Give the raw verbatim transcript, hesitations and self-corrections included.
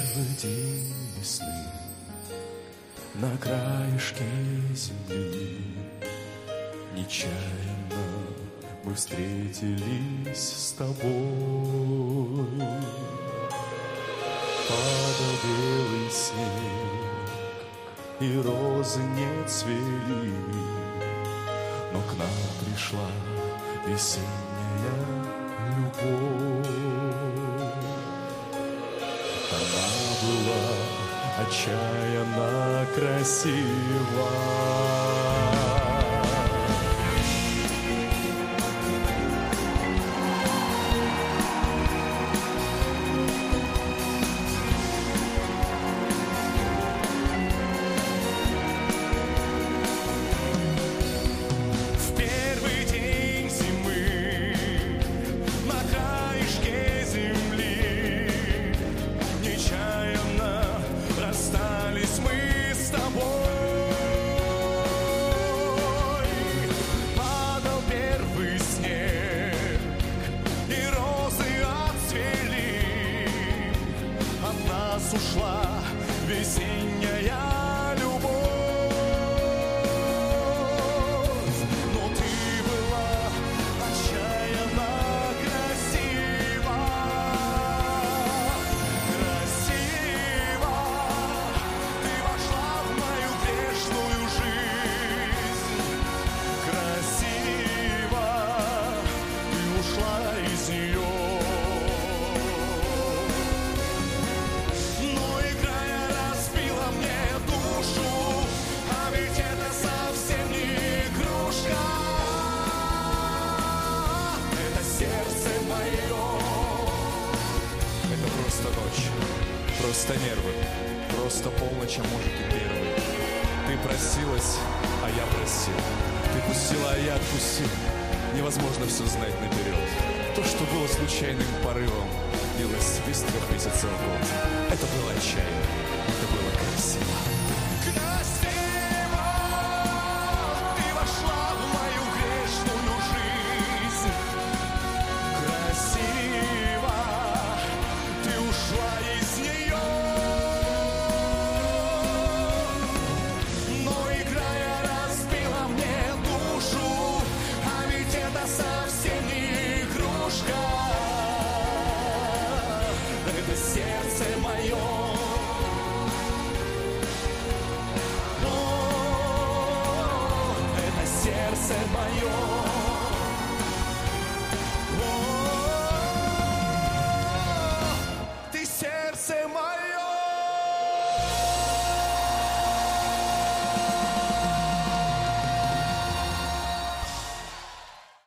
первый день весны на краешке земли нечаянно мы встретились с тобой. Падал белый снег, и розы не цвели, но к нам пришла весенняя любовь. Она была отчаянно красива. Ушла весенняя любовь, но ты была отчаянно красива, красива. Ты вошла в мою грешную жизнь, красива. Ты ушла из нее. Просто нервы, просто полночь, а может и первый. Ты просилась, а я просил. Ты пустила, а я отпустил. Невозможно все знать наперед. То, что было случайным порывом, длилось быстро месяцев год. Это было отчаянно, это было красиво. Красиво! Ты вошла в мою грешную жизнь. Красиво! Ты ушла из нее. Сердце мое, о, это сердце мое.